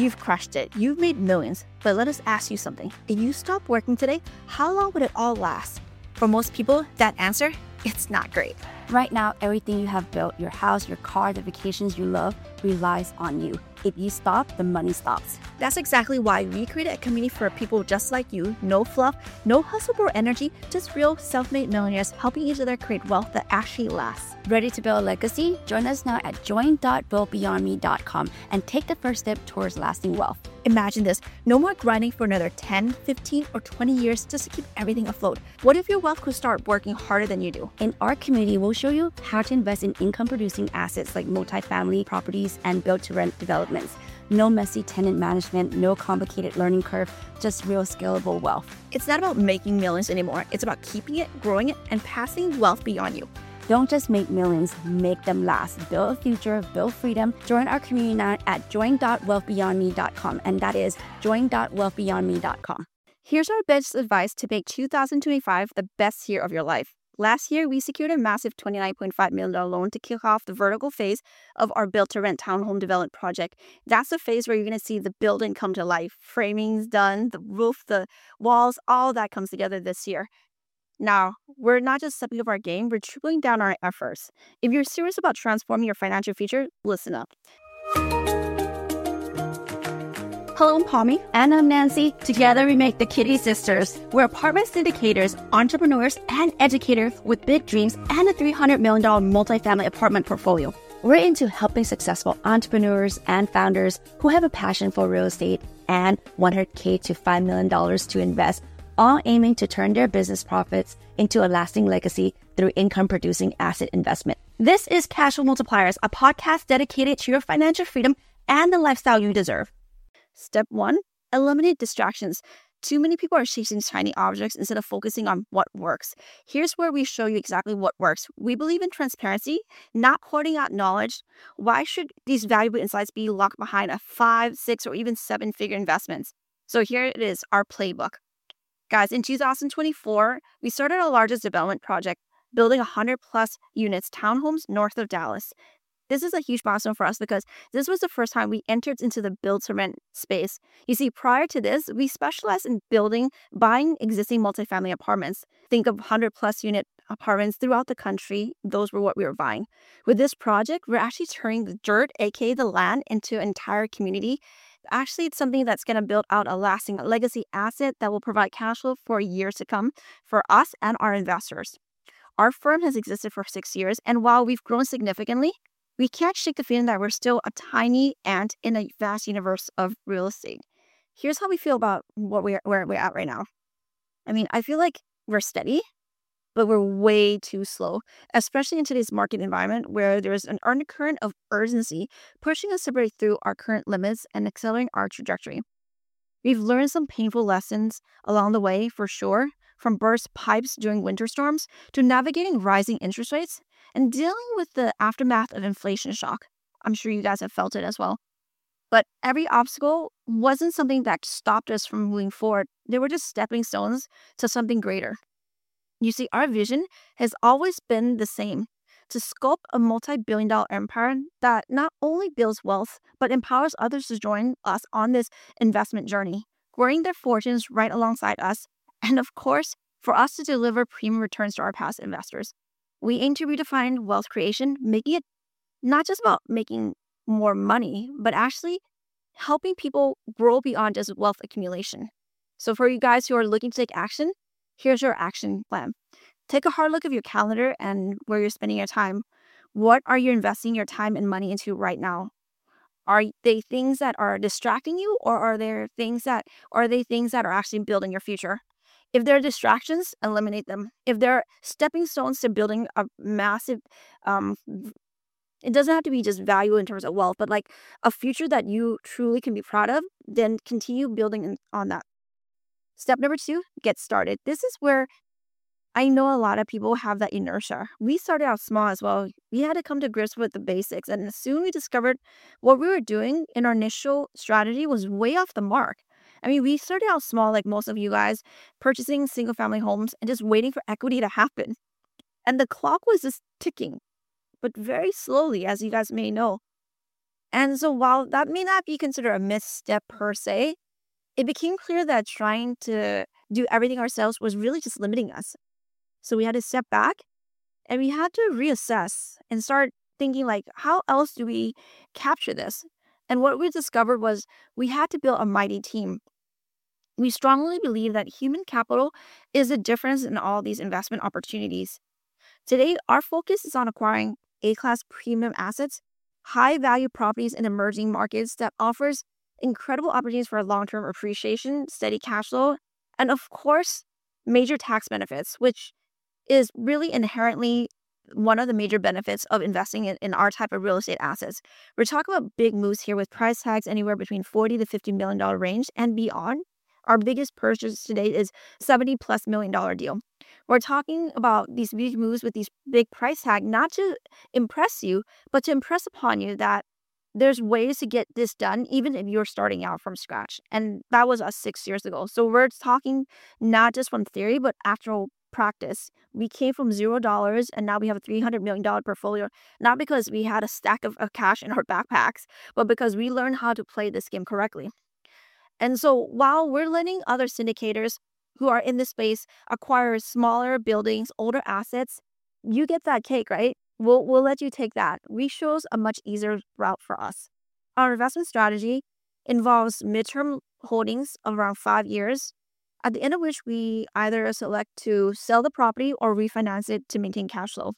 You've crushed it. You've made millions. But let us ask you something. If you stop working today, how long would it all last? For most people, that answer, it's not great. Right now, everything you have built, your house, your car, the vacations you love, relies on you. If you stop, the money stops. That's exactly why we created a community for people just like you. No fluff, no hustle or energy, just real self-made millionaires helping each other create wealth that actually lasts. Ready to build a legacy? Join us now at join.buildbeyondme.com and take the first step towards lasting wealth. Imagine this, no more grinding for another 10, 15, or 20 years just to keep everything afloat. What if your wealth could start working harder than you do? In our community, we'll show you how to invest in income-producing assets like multifamily properties and build-to-rent developments. No messy tenant management, no complicated learning curve, just real scalable wealth. It's not about making millions anymore. It's about keeping it, growing it, and passing wealth beyond you. Don't just make millions, make them last. Build a future, build freedom. Join our community now at join.wealthbeyondme.com, and that is join.wealthbeyondme.com. Here's our best advice to make 2025 the best year of your life. Last year, we secured a massive $29.5 million loan to kick off the vertical phase of our build-to-rent townhome development project. That's the phase where you're going to see the building come to life. Framing's done, the roof, the walls, all that comes together this year. Now, we're not just stepping up our game, we're tripling down our efforts. If you're serious about transforming your financial future, listen up. Hello, I'm Pommy. And I'm Nancy. Together we make the Kitty Sisters. We're apartment syndicators, entrepreneurs, and educators with big dreams and a $300 million multifamily apartment portfolio. We're into helping successful entrepreneurs and founders who have a passion for real estate and $100K to $5 million to invest, all aiming to turn their business profits into a lasting legacy through income-producing asset investment. This is Cashflow Multipliers, a podcast dedicated to your financial freedom and the lifestyle you deserve. Step 1, eliminate distractions. Too many people are chasing shiny objects instead of focusing on what works. Here's where we show you exactly what works. We believe in transparency, not hoarding out knowledge. Why should these valuable insights be locked behind a 5, 6, or even 7-figure investments? So here it is, our playbook. Guys, in 2024, we started our largest development project, building 100 plus units townhomes north of Dallas. This is a huge milestone for us because this was the first time we entered into the build-to-rent space. You see, prior to this, we specialized in buying existing multifamily apartments. Think of 100 plus unit apartments throughout the country. Those were what we were buying. With this project, we're actually turning the dirt, aka the land, into an entire community. Actually, it's something that's going to build out a lasting legacy asset that will provide cash flow for years to come for us and our investors. Our firm has existed for 6 years, and while we've grown significantly, we can't shake the feeling that we're still a tiny ant in a vast universe of real estate. Here's how we feel about where we're at right now. I mean, I feel like we're steady, but we're way too slow, especially in today's market environment where there's an undercurrent of urgency pushing us to break through our current limits and accelerating our trajectory. We've learned some painful lessons along the way, for sure, from burst pipes during winter storms to navigating rising interest rates and dealing with the aftermath of inflation shock. I'm sure you guys have felt it as well. But every obstacle wasn't something that stopped us from moving forward. They were just stepping stones to something greater. You see, our vision has always been the same, to sculpt a multi-billion-dollar empire that not only builds wealth, but empowers others to join us on this investment journey, growing their fortunes right alongside us, and of course, for us to deliver premium returns to our past investors. We aim to redefine wealth creation, making it not just about making more money, but actually helping people grow beyond just wealth accumulation. So for you guys who are looking to take action, here's your action plan. Take a hard look at your calendar and where you're spending your time. What are you investing your time and money into right now? Are they things that are distracting you, or are they things that are actually building your future? If they're distractions, eliminate them. If they're stepping stones to building a massive, it doesn't have to be just value in terms of wealth, but like a future that you truly can be proud of, then continue building on that. Step number 2, get started. This is where I know a lot of people have that inertia. We started out small as well. We had to come to grips with the basics. And soon we discovered what we were doing in our initial strategy was way off the mark. I mean, we started out small, like most of you guys, purchasing single family homes and just waiting for equity to happen. And the clock was just ticking, but very slowly, as you guys may know. And so while that may not be considered a misstep per se, it became clear that trying to do everything ourselves was really just limiting us. So we had to step back and we had to reassess and start thinking like, how else do we capture this? And what we discovered was we had to build a mighty team. We strongly believe that human capital is the difference in all these investment opportunities. Today, our focus is on acquiring A-class premium assets, high-value properties in emerging markets that offers incredible opportunities for long-term appreciation, steady cash flow, and of course, major tax benefits, which is really inherently one of the major benefits of investing in our type of real estate assets. We're talking about big moves here with price tags anywhere between $40 to $50 million range and beyond. Our biggest purchase today is $70+ million deal. We're talking about these big moves with these big price tag, not to impress you, but to impress upon you that there's ways to get this done, even if you're starting out from scratch. And that was us 6 years ago. So we're talking not just from theory, but actual practice. We came from $0 and now we have a $300 million portfolio, not because we had a stack of cash in our backpacks, but because we learned how to play this game correctly. And so while we're letting other syndicators who are in this space acquire smaller buildings, older assets, you get that cake, right? We'll let you take that. We chose a much easier route for us. Our investment strategy involves midterm holdings of around 5 years, at the end of which we either select to sell the property or refinance it to maintain cash flow.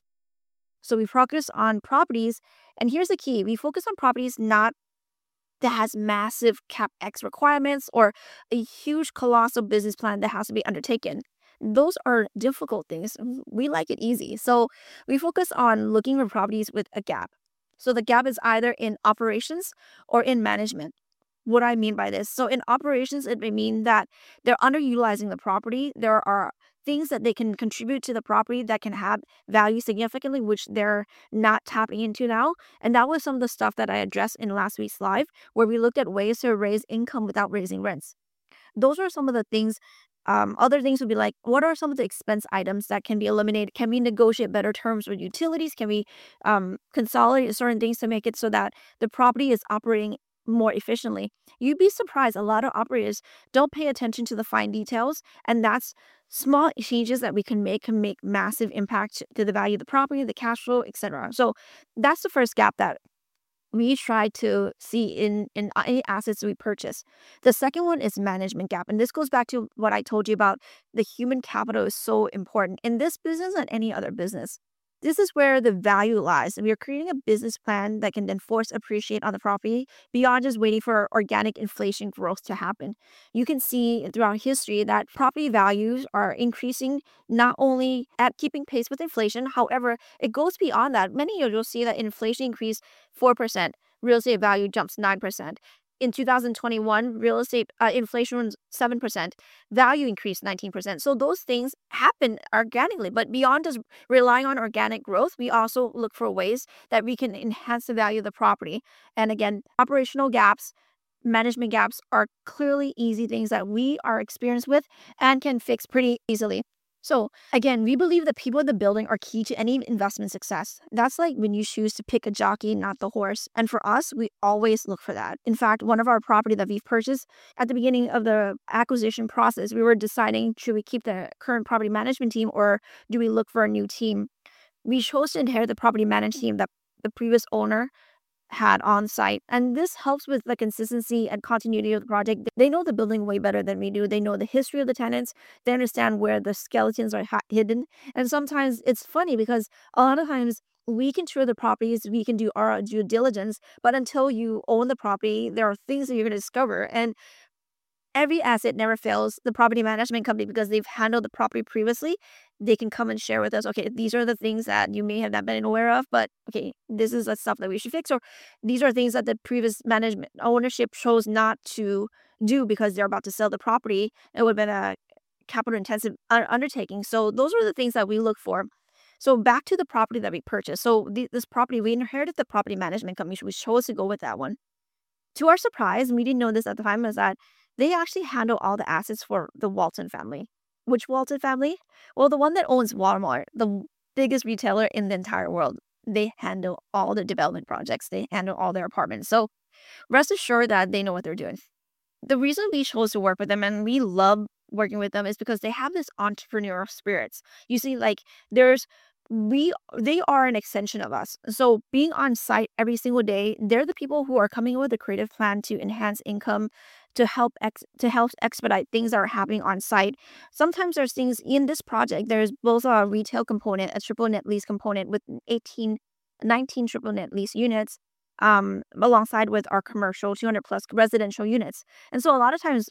So we focus on properties, and here's the key: we focus on properties not that has massive CapEx requirements or a huge colossal business plan that has to be undertaken. Those are difficult things. We like it easy. So we focus on looking for properties with a gap. So the gap is either in operations or in management. What do I mean by this? So in operations, it may mean that they're underutilizing the property. There are things that they can contribute to the property that can have value significantly, which they're not tapping into now. And that was some of the stuff that I addressed in last week's live, where we looked at ways to raise income without raising rents. Those are some of the things. Other things would be like, what are some of the expense items that can be eliminated? Can we negotiate better terms with utilities? Can we consolidate certain things to make it so that the property is operating more efficiently? You'd be surprised. A lot of operators don't pay attention to the fine details, and that's small changes that we can make massive impact to the value of the property, the cash flow, etc. So that's the first gap that we try to see in any assets we purchase. The second one is management gap. And this goes back to what I told you about the human capital is so important in this business and any other business. This is where the value lies. And we are creating a business plan that can then force appreciate on the property beyond just waiting for organic inflation growth to happen. You can see throughout history that property values are increasing not only at keeping pace with inflation, however, it goes beyond that. Many years you'll see that inflation increased 4%, real estate value jumps 9%. In 2021, real estate inflation was 7%, value increased 19%. So those things happen organically. But beyond just relying on organic growth, we also look for ways that we can enhance the value of the property. And again, operational gaps, management gaps are clearly easy things that we are experienced with and can fix pretty easily. So again, we believe that people in the building are key to any investment success. That's like when you choose to pick a jockey, not the horse. And for us, we always look for that. In fact, one of our property that we've purchased at the beginning of the acquisition process, we were deciding, should we keep the current property management team or do we look for a new team? We chose to inherit the property management team that the previous owner had on site. And this helps with the consistency and continuity of the project. They know the building way better than we do. They know the history of the tenants. They understand where the skeletons are hidden. And sometimes it's funny because a lot of times we can tour the properties, we can do our due diligence, but until you own the property, there are things that you're going to discover. And every asset never fails the property management company because they've handled the property previously. They can come and share with us, okay, these are the things that you may have not been aware of, but okay, this is the stuff that we should fix. Or these are things that the previous management ownership chose not to do because they're about to sell the property. It would have been a capital intensive undertaking. So those are the things that we look for. So back to the property that we purchased. So this property, we inherited the property management company. We chose to go with that one. To our surprise, and we didn't know this at the time, is that they actually handle all the assets for the Walton family. Which Walton family? Well, the one that owns Walmart, the biggest retailer in the entire world. they handle all the development projects. They handle all their apartments. So rest assured that they know what they're doing. The reason we chose to work with them and we love working with them is because they have this entrepreneurial spirits. You see, like there's they are an extension of us. So being on site every single day, they're the people who are coming up with a creative plan to enhance income, to help expedite things that are happening on site. Sometimes there's things in this project. There's both a retail component, a triple net lease component with 19 triple net lease units, alongside with our commercial 200 plus residential units. And so a lot of times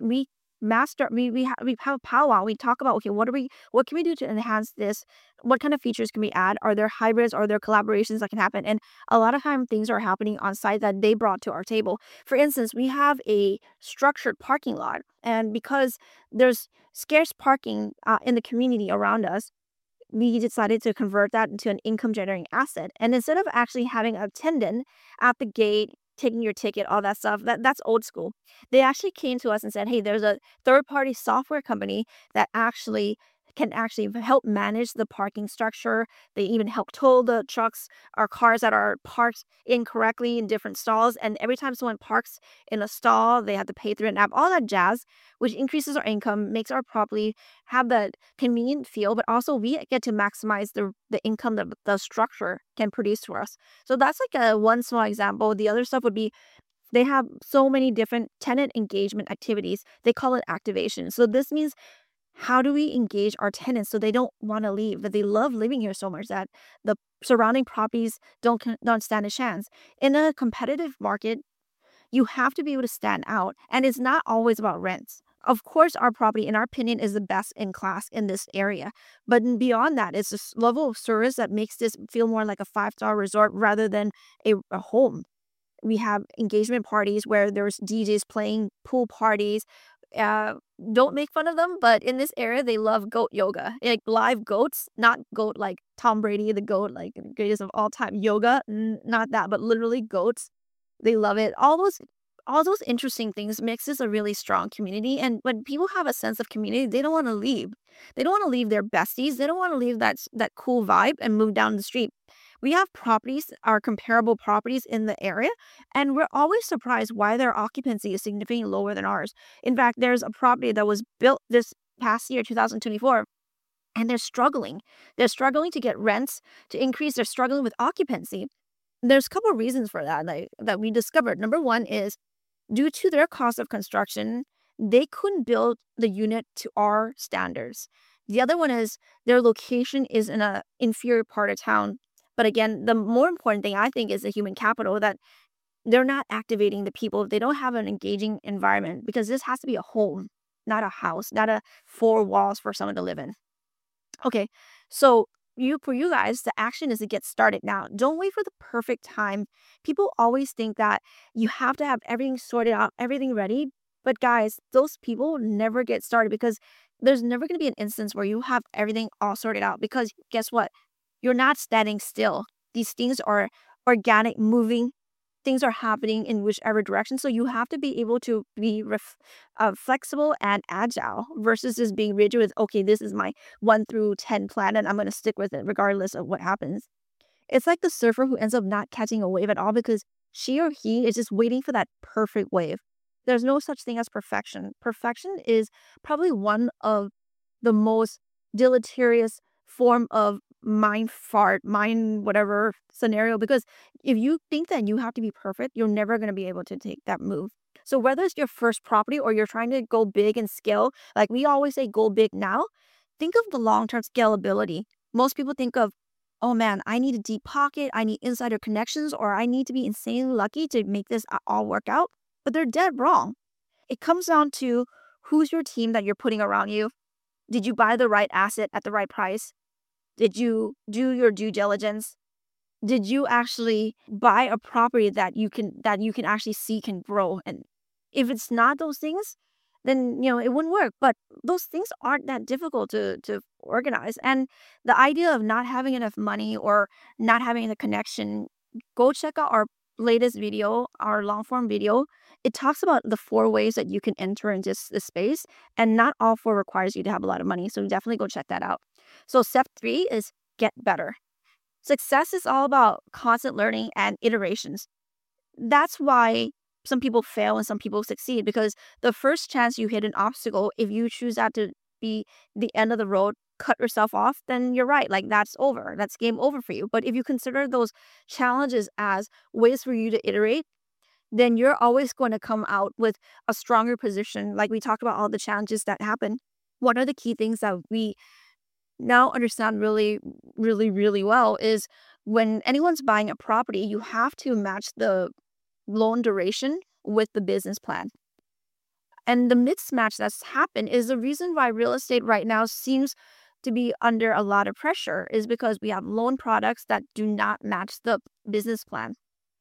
we have a powwow. We talk about, okay, what can we do to enhance this? What kind of features can we add? Are there hybrids? Are there collaborations that can happen? And a lot of time things are happening on site that they brought to our table. For instance, we have a structured parking lot, and because there's scarce parking in the community around us, we decided to convert that into an income generating asset. And instead of actually having a attendant at the gate, taking your ticket, all that stuff, that's old school. They actually came to us and said, hey, there's a third party software company that actually can actually help manage the parking structure. They even help tow the trucks or cars that are parked incorrectly in different stalls. And every time someone parks in a stall, they have to pay through an app, all that jazz, which increases our income, makes our property have that convenient feel, but also we get to maximize the income that the structure can produce for us. So that's like a one small example. The other stuff would be they have so many different tenant engagement activities. They call it activation. So this means how do we engage our tenants so they don't want to leave, but they love living here so much that the surrounding properties don't stand a chance. In a competitive market, you have to be able to stand out, and it's not always about rents. Of course, our property, in our opinion, is the best in class in this area. But beyond that, it's this level of service that makes this feel more like a five-star resort rather than a home. We have engagement parties where there's DJs playing, pool parties. Uh, don't make fun of them, but in this area, they love goat yoga. Like live goats, not goat like Tom Brady, the goat, like the greatest of all time yoga. Not that, but literally goats. They love it. All those interesting things makes this a really strong community. And when people have a sense of community, they don't want to leave. They don't want to leave their besties. They don't want to leave that cool vibe and move down the street. We have properties, our comparable properties in the area, and we're always surprised why their occupancy is significantly lower than ours. In fact, there's a property that was built this past year, 2024, and they're struggling. They're struggling to get rents to increase. They're struggling with occupancy. There's a couple of reasons for that, like that we discovered. Number one is due to their cost of construction, they couldn't build the unit to our standards. The other one is their location is in a inferior part of town. But again, the more important thing I think is the human capital, that they're not activating the people. They don't have an engaging environment because this has to be a home, not a house, not a four walls for someone to live in. Okay, so for you guys, the action is to get started now. Don't wait for the perfect time. People always think that you have to have everything sorted out, everything ready. But guys, those people never get started because there's never going to be an instance where you have everything all sorted out. Because guess what? You're not standing still. These things are organic, moving. Things are happening in whichever direction. So you have to be able to be flexible and agile versus just being rigid with, okay, this is my 1 through 10 plan and I'm going to stick with it regardless of what happens. It's like the surfer who ends up not catching a wave at all because she or he is just waiting for that perfect wave. There's no such thing as perfection. Perfection is probably one of the most deleterious form of mind whatever scenario, because if you think that you have to be perfect, you're never going to be able to take that move. So whether it's your first property or you're trying to go big and scale, like we always say, go big now, think of the long-term scalability. Most people think of, oh man, I need a deep pocket, I need insider connections, or I need to be insanely lucky to make this all work out. But they're dead wrong. It comes down to who's your team that you're putting around you. Did you buy the right asset at the right price? Did you do your due diligence? Did you actually buy a property that you can actually see can grow? And if it's not those things, then it wouldn't work. But those things aren't that difficult to organize. And the idea of not having enough money or not having the connection, go check out our latest video, our long form video. It talks about the 4 ways that you can enter into this space, and not all 4 requires you to have a lot of money. So definitely go check that out. So step 3 is get better. Success is all about constant learning and iterations. That's why some people fail and some people succeed, because the first chance you hit an obstacle, if you choose that to be the end of the road, cut yourself off, then you're right. Like, that's over. That's game over for you. But if you consider those challenges as ways for you to iterate, then you're always going to come out with a stronger position. Like we talked about all the challenges that happen. One of the key things that we now understand really, really, really well is when anyone's buying a property, you have to match the loan duration with the business plan. And the mismatch that's happened is the reason why real estate right now seems to be under a lot of pressure, is because we have loan products that do not match the business plan.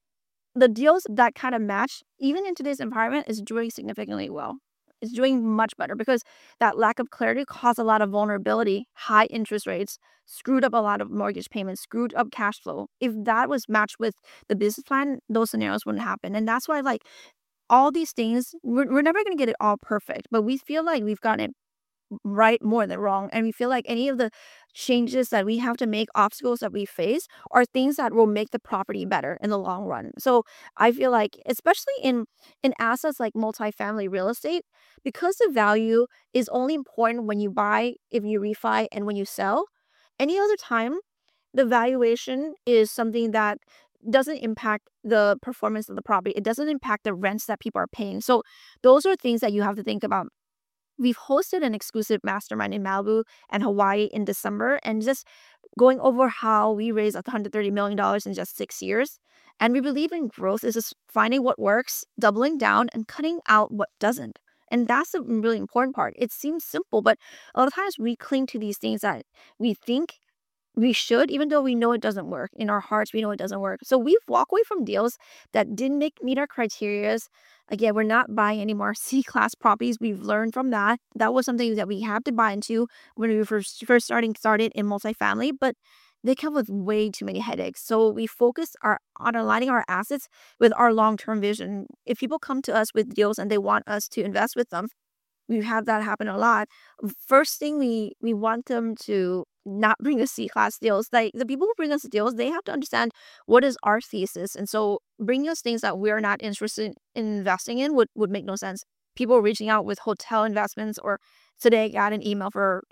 The deals that kind of match, even in today's environment, is doing significantly well. It's doing much better because that lack of clarity caused a lot of vulnerability, high interest rates, screwed up a lot of mortgage payments, screwed up cash flow. If that was matched with the business plan, those scenarios wouldn't happen. And that's why, like, all these things, we're never going to get it all perfect, but we feel like we've gotten it right more than wrong. And we feel like any of the changes that we have to make, obstacles that we face, are things that will make the property better in the long run. So I feel like, especially in assets like multifamily real estate, because the value is only important when you buy, if you refi, and when you sell. Any other time, the valuation is something that doesn't impact the performance of the property. It doesn't impact the rents that people are paying. So those are things that you have to think about. We've hosted an exclusive mastermind in Malibu and Hawaii in December, and just going over how we raised $130 million in just 6 years. And we believe in growth is just finding what works, doubling down, and cutting out what doesn't. And that's the really important part. It seems simple, but a lot of times we cling to these things that we think we should, even though we know it doesn't work. In our hearts, we know it doesn't work. So we've walked away from deals that didn't meet our criterias. Again, we're not buying any more C-class properties. We've learned from that. That was something that we had to buy into when we were first started in multifamily, but they come with way too many headaches. So we focus on aligning our assets with our long-term vision. If people come to us with deals and they want us to invest with them, we've had that happen a lot. First thing, we want them to not bring us C-class deals. Like, the people who bring us deals, they have to understand what is our thesis. And so bringing us things that we're not interested in investing in would make no sense. People reaching out with hotel investments, or today I got an email for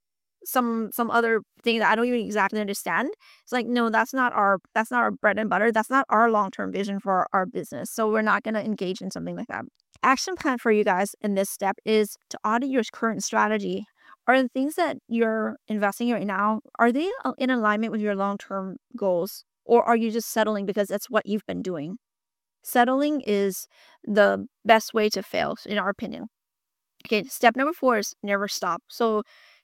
some other thing that I don't even exactly understand. It's like, no, that's not our bread and butter. That's not our long-term vision for our business. So we're not going to engage in something like that. Action plan for you guys in this step is to audit your current strategy. Are the things that you're investing in right now, are they in alignment with your long-term goals? Or are you just settling because that's what you've been doing? Settling is the best way to fail, in our opinion. Okay, step number 4 is never stop. So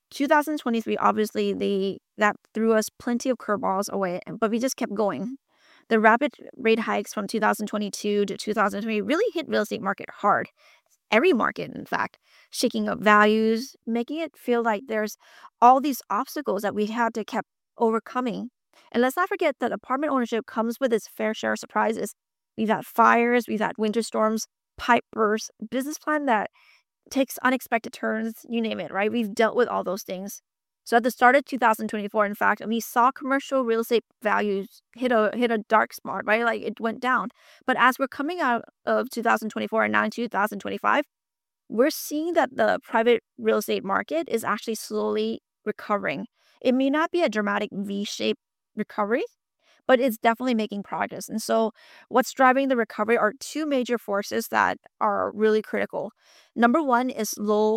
2023, obviously, that threw us plenty of curveballs away, but we just kept going. The rapid rate hikes from 2022 to 2020 really hit real estate market hard. Every market, in fact, shaking up values, making it feel like there's all these obstacles that we had to keep overcoming. And let's not forget that apartment ownership comes with its fair share of surprises. We've had fires, we've had winter storms, pipe bursts, business plan that takes unexpected turns, you name it, right? We've dealt with all those things. So at the start of 2024, in fact, we saw commercial real estate values hit a dark spot, right? Like, it went down. But as we're coming out of 2024 and now in 2025, we're seeing that the private real estate market is actually slowly recovering. It may not be a dramatic V-shaped recovery, but it's definitely making progress. And so what's driving the recovery are two major forces that are really critical. Number one is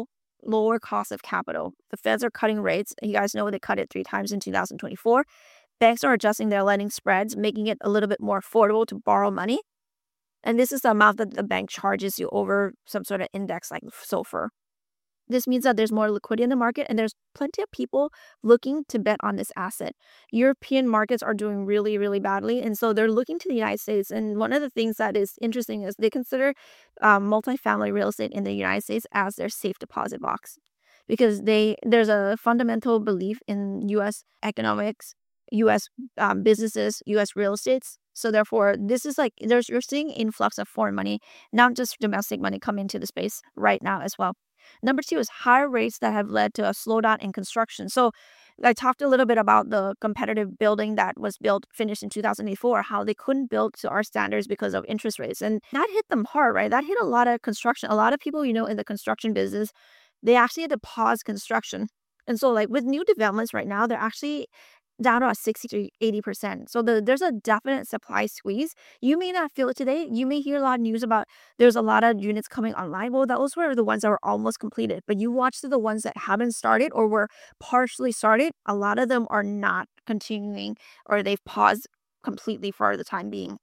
lower cost of capital. The feds are cutting rates. You guys know they cut it 3 times in 2024. Banks are adjusting their lending spreads, making it a little bit more affordable to borrow money. And this is the amount that the bank charges you over some sort of index like SOFR. This means that there's more liquidity in the market, and there's plenty of people looking to bet on this asset. European markets are doing really, really badly, and so they're looking to the United States. And one of the things that is interesting is they consider multifamily real estate in the United States as their safe deposit box, because there's a fundamental belief in U.S. economics, U.S. Businesses, U.S. real estates. So therefore, this is like you're seeing influx of foreign money, not just domestic money, come into the space right now as well. Number 2 is higher rates that have led to a slowdown in construction. So I talked a little bit about the competitive building that was finished in 2004, how they couldn't build to our standards because of interest rates. And that hit them hard, right? That hit a lot of construction. A lot of people, in the construction business, they actually had to pause construction. And so like with new developments right now, they're actually down to 60 to 80%. So there's a definite supply squeeze. You may not feel it today. You may hear a lot of news about there's a lot of units coming online. Well, those were the ones that were almost completed. But you watch the ones that haven't started or were partially started. A lot of them are not continuing, or they've paused completely for the time being.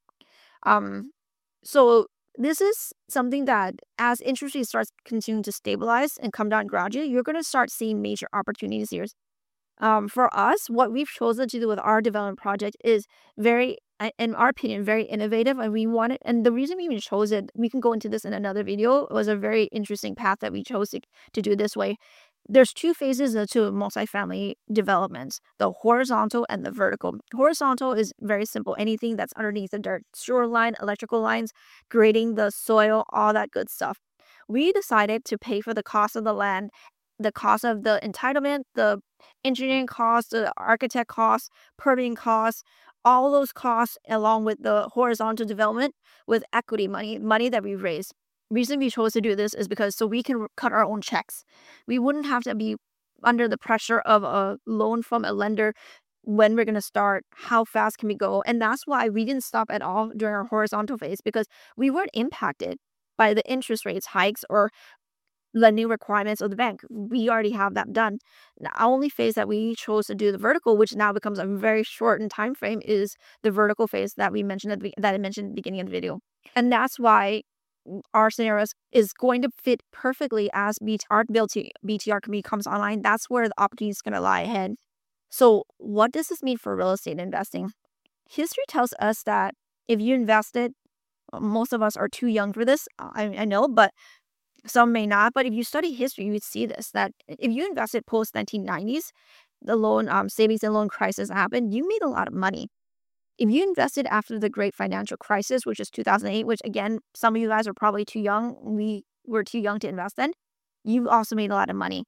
So this is something that as interest rates starts continuing to stabilize and come down gradually, you're going to start seeing major opportunities here. For us, what we've chosen to do with our development project is very, in our opinion, very innovative, and we want it. And the reason we even chose it, we can go into this in another video. It was a very interesting path that we chose to do this way. There's two phases to multifamily developments: the horizontal and the vertical. Horizontal is very simple. Anything that's underneath the dirt, shoreline, electrical lines, grading the soil, all that good stuff. We decided to pay for the cost of the land, the cost of the entitlement, the engineering costs, the architect costs, permitting costs, all those costs, along with the horizontal development, with equity money that we raise. Reason we chose to do this is because so we can cut our own checks. We wouldn't have to be under the pressure of a loan from a lender when we're going to start, how fast can we go. And that's why we didn't stop at all during our horizontal phase, because we weren't impacted by the interest rates hikes or lending requirements of the bank. We already have that done. The only phase that we chose to do the vertical, which now becomes a very shortened time frame, is the vertical phase that we mentioned that I mentioned at the beginning of the video. And that's why our scenarios is going to fit perfectly as our BTR community comes online. That's where the opportunity is going to lie ahead. So what does this mean for real estate investing? History tells us that if you invested, most of us are too young for this, I know, but some may not. But if you study history, you would see this, that if you invested post 1990s, the loan savings and loan crisis happened, you made a lot of money. If you invested after the great financial crisis, which is 2008, which again, some of you guys are probably too young. We were too young to invest then. You also made a lot of money.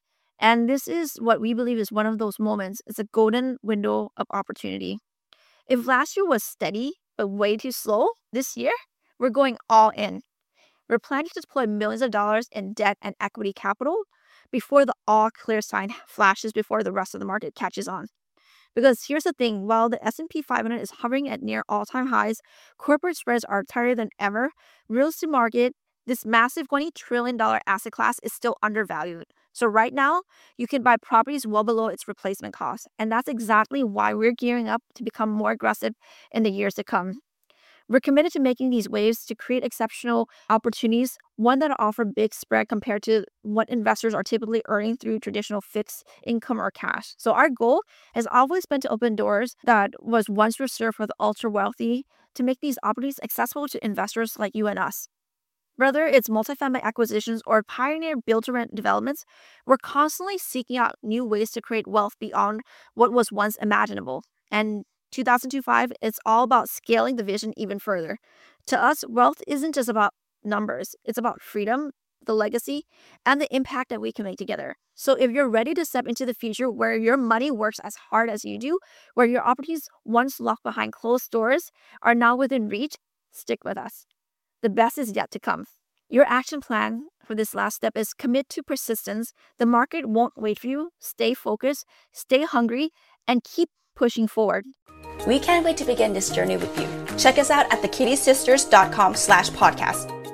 And this is what we believe is one of those moments. It's a golden window of opportunity. If last year was steady, but way too slow, this year, we're going all in. We're planning to deploy millions of dollars in debt and equity capital before the all clear sign flashes, before the rest of the market catches on. Because here's the thing, while the S&P 500 is hovering at near all-time highs, corporate spreads are tighter than ever, real estate market, this massive $20 trillion asset class, is still undervalued. So right now, you can buy properties well below its replacement cost. And that's exactly why we're gearing up to become more aggressive in the years to come. We're committed to making these waves to create exceptional opportunities, one that offer big spread compared to what investors are typically earning through traditional fixed income or cash. So our goal has always been to open doors that was once reserved for the ultra wealthy, to make these opportunities accessible to investors like you and us. Whether it's multifamily acquisitions or pioneer build-to-rent developments, we're constantly seeking out new ways to create wealth beyond what was once imaginable. And 2025, it's all about scaling the vision even further. To us, wealth isn't just about numbers. It's about freedom, the legacy, and the impact that we can make together. So if you're ready to step into the future where your money works as hard as you do, where your opportunities once locked behind closed doors are now within reach, stick with us. The best is yet to come. Your action plan for this last step is commit to persistence. The market won't wait for you. Stay focused, stay hungry, and keep pushing forward. We can't wait to begin this journey with you. Check us out at thekittysisters.com/podcast.